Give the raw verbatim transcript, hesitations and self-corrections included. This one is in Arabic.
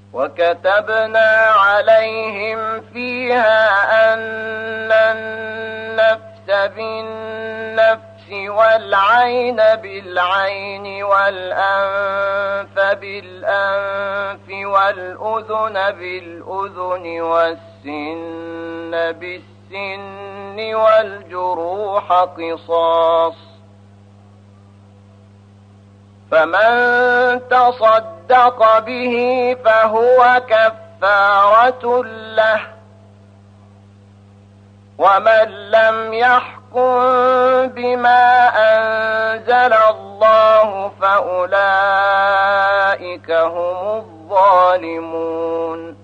وكتبنا عليهم فيها أن النفس بالنفس والعين بالعين والأنف بالأنف والأذن بالأذن والسن بالسن والجروح قصاص، فمن تصدق به فهو كفارة له، ومن لم يحكم بما أنزل الله فأولئك هم الظالمون.